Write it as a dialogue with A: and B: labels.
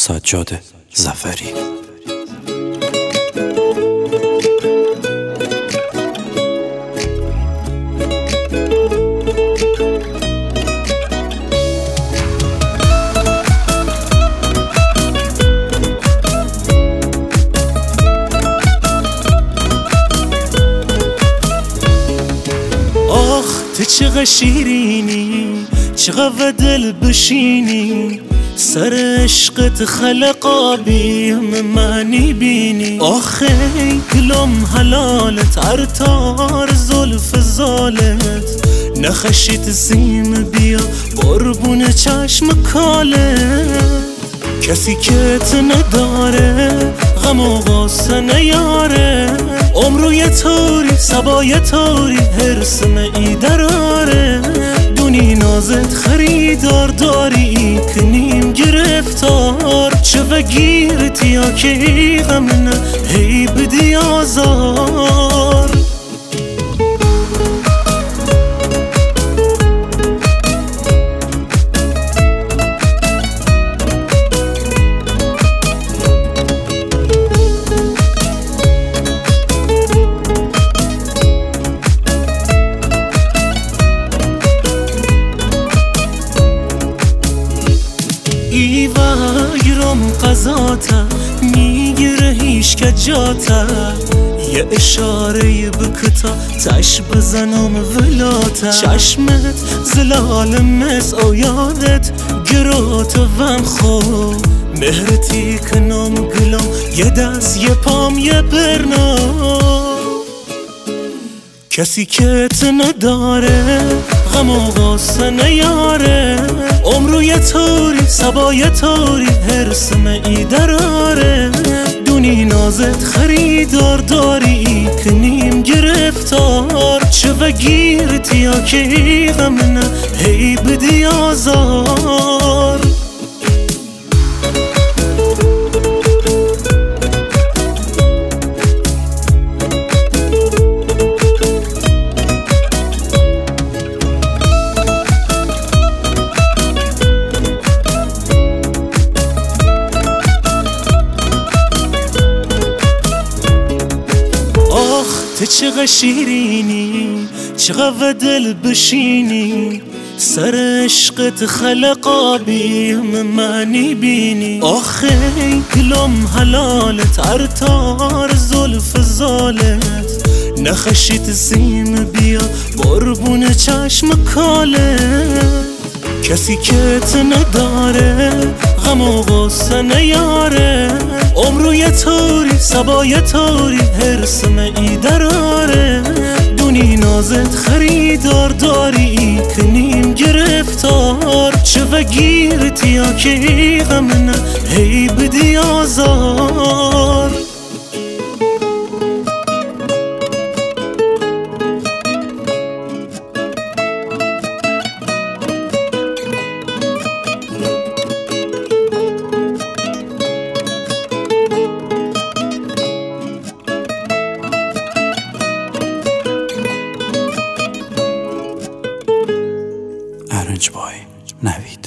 A: سجاد ظفری.
B: تو چقدر شیرینی، چقدر دل بشینی، سر عشقت خلقابی معنی بینی. آخه دلم حلالت، عرطار زلف زالت، نخشیت سیم بیا قربون چشم کالت. کسی که تو نداره غم و غصه نیاره، عمرو یه طوری سبا یه طوری حرس ای دراره. دونی نازت خریدار داری کنیم گرفتار، چه وگیرت یا که غم نه هی بدی آزار. ایوایرم قضاتا میگیره هیچ که جاتا، یه اشاره بکتا تش بزنم ولاتا. چشمت زلال مس او یادت گروت وم خو، مهرتی کنم گلم یه دست یه پام یه برنام. کسی که تو نداره غم و غصه نیاره، عمرو یه طوری سبا یه طوری حرس ای دراره. دونی نازت خریدار داری کنیم گرفتار، چه وگیرت یا که غم نه هی بدی آزار. تو چقدر شیرینی، چقدر دل بشینی، سر عشقت خلقابی معنی بینی. آخه دلم حلالت، عرطار زلف زالت، نخشیت سیم بیا قربون چشم کالت. کسی که تو نداره غم و غصه نیاره، عمرو یه طوری سبا یه طوری حرس ای دراره. دونی نازت خریدار داری کنیم گرفتار، چه وگیرت یا که غم نه هی بدی آزار.
A: Arrange by Navid.